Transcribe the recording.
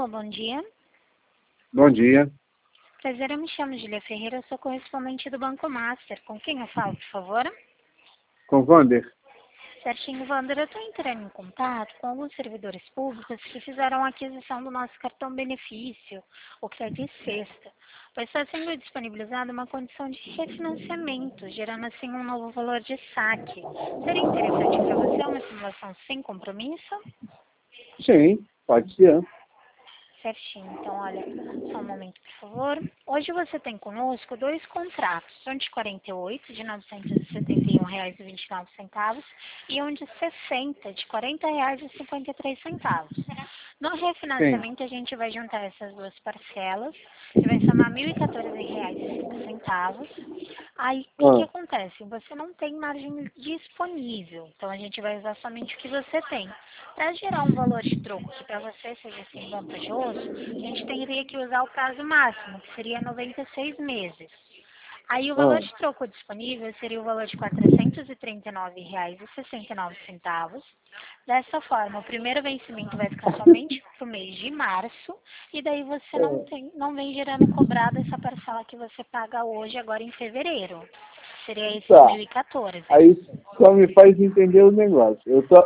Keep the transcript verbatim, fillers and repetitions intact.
Alô, bom dia. Bom dia. Prazer, eu me chamo Julia Ferreira, eu sou correspondente do Banco Master. Com quem eu falo, por favor? Com Wander? Certinho, Wander, eu estou entrando em contato com alguns servidores públicos que fizeram a aquisição do nosso cartão benefício, o que é de sexta. Pois está sendo disponibilizada uma condição de refinanciamento, gerando assim um novo valor de saque. Seria interessante para você uma simulação sem compromisso? Sim, pode ser. Certinho, então olha, só um momento, por favor. Hoje você tem conosco dois contratos, um de quarenta e oito, de novecentos e setenta e um reais e vinte e nove centavos, e um de sessenta, de quarenta reais e cinquenta e três centavos. No Sim. refinanciamento a gente vai juntar essas duas parcelas, que vai somar mil e quatorze reais e cinco centavos. Aí o que, que Ah, acontece? Você não tem margem disponível, então a gente vai usar somente o que você tem. Para gerar um valor de troco que para você seja assim vantajoso, a gente teria que usar o prazo máximo, que seria noventa e seis meses. Aí o valor ah, de troco disponível seria o valor de quatrocentos e trinta e nove reais e sessenta e nove centavos. Dessa forma, o primeiro vencimento vai ficar somente para o mês de março, e daí você não, ah. tem, não vem gerando cobrada essa parcela que você paga hoje, agora em fevereiro. Seria esses Tá. mil e quatorze. Aí só me faz entender o negócio. Eu tô